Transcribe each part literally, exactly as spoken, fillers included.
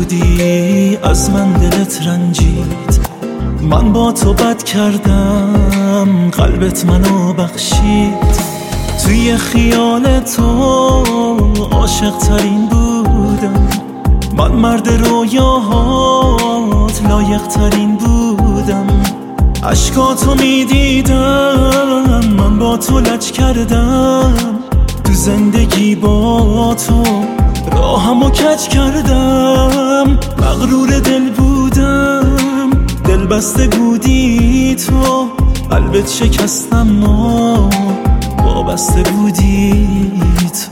بودی از من دلت رنجید، من با تو بد کردم قلبت منو بخشید. توی خیال تو عاشق ترین بودم، من مرد رویاهات لایق ترین بودم. عشقاتو میدیدم من با تو لج کردم، تو زندگی با تو راهمو کج کردم. مغرور دل بودم، دل بسته بودی تو، قلبت شکستم و وابسته بودی تو.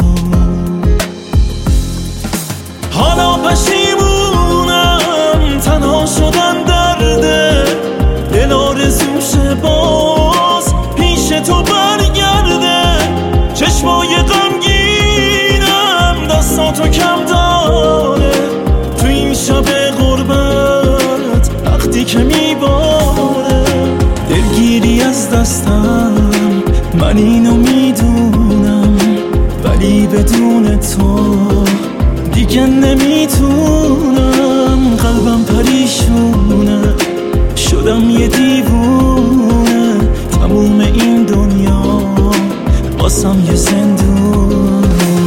حالا پشیمونم تنها شدن درده، دل آرزوشه باز پیش تو برگرده. چشمای غمگینم دستاتو کم داره، تو این شب غربت وقتی که میباره. دلگیری از دستم من اینو میدونم، ولی بدون تو دیگه نمیتونم. قلبم پریشونه، شدم یه دیوونه، تموم این دنیا واسم یه زندونه.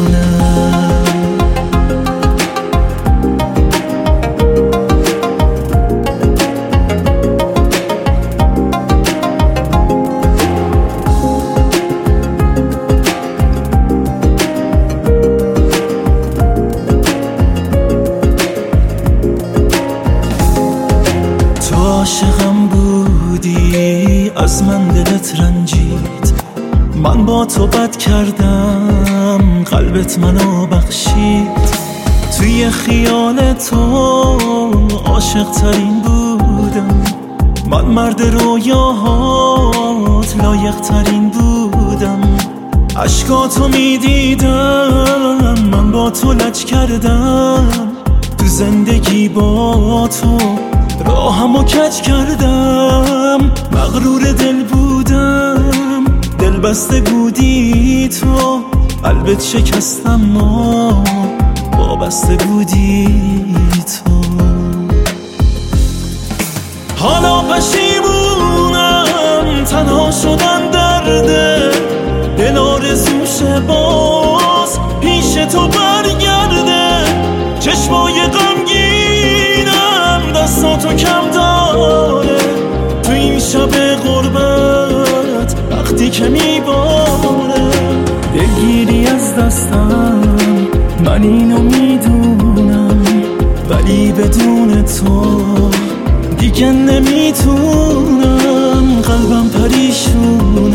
عاشقم بودی از من دلت رنجید، من با تو بد کردم قلبت منو بخشید. توی خیال تو عاشق ترین بودم، من مرد رویاهات لایق ترین بودم. عشقاتو میدیدم من با تو لج کردم، تو زندگی با تو راهمو کج کردم. مغرور دل بودم، دل بسته بودی تو، قلبت شکستم و وابسته بودی تو. حالا پشیمونم تنها شدن درده، دل آرزوشه باز پیش تو برگرده. چشمای غمگینم دستاتو کم داره، تو این شب غربت وقتی که میباره. دلگیری از دستم من اینو میدونم، ولی بدون تو دیگه نمیتونم. قلبم پریشون،